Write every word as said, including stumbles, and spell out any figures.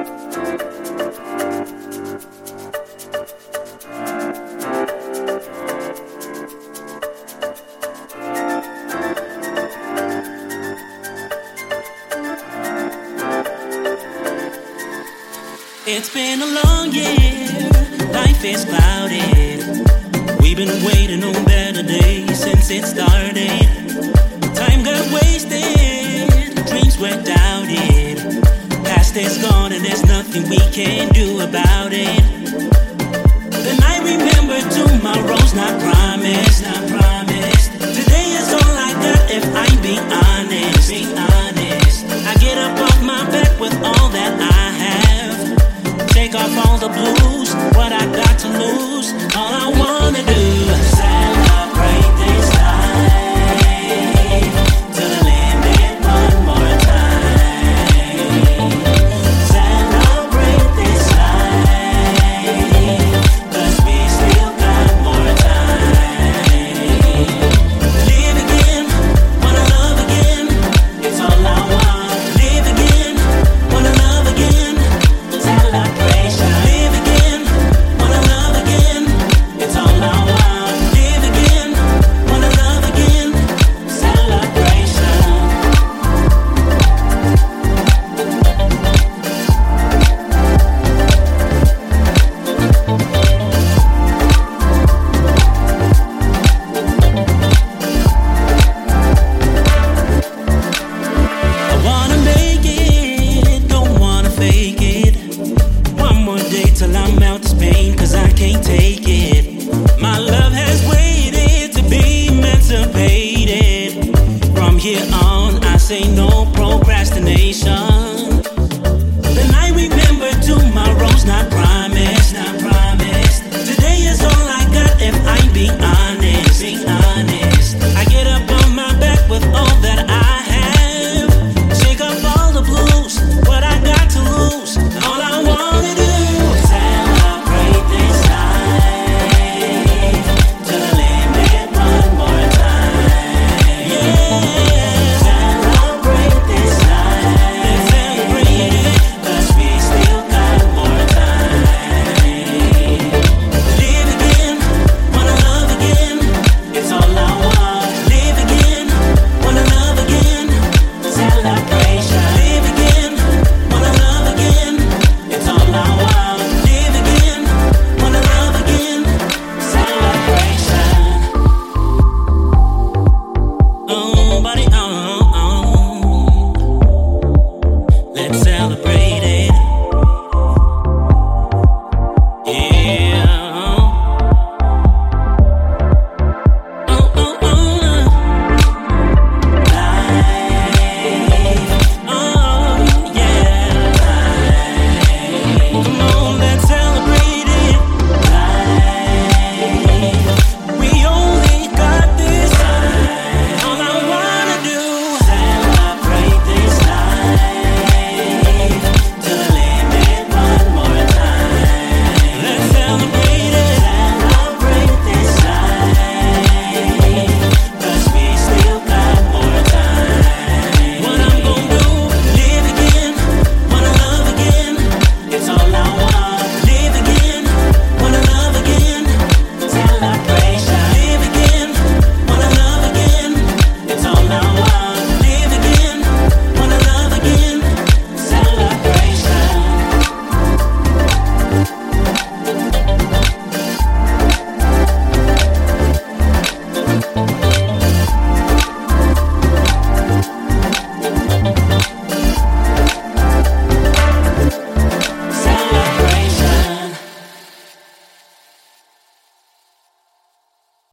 It's been a long year, life is clouded. We've been waiting on better days since it started. Time got wasted, dreams were doubted. Past is gone and there's nothing we can do about it. Then I remember tomorrow's not promised, not promised. Today is all I got if I be honest, be honest. I get up off my back with all that I have. Take off all the blues, what I got to lose. All I wanna do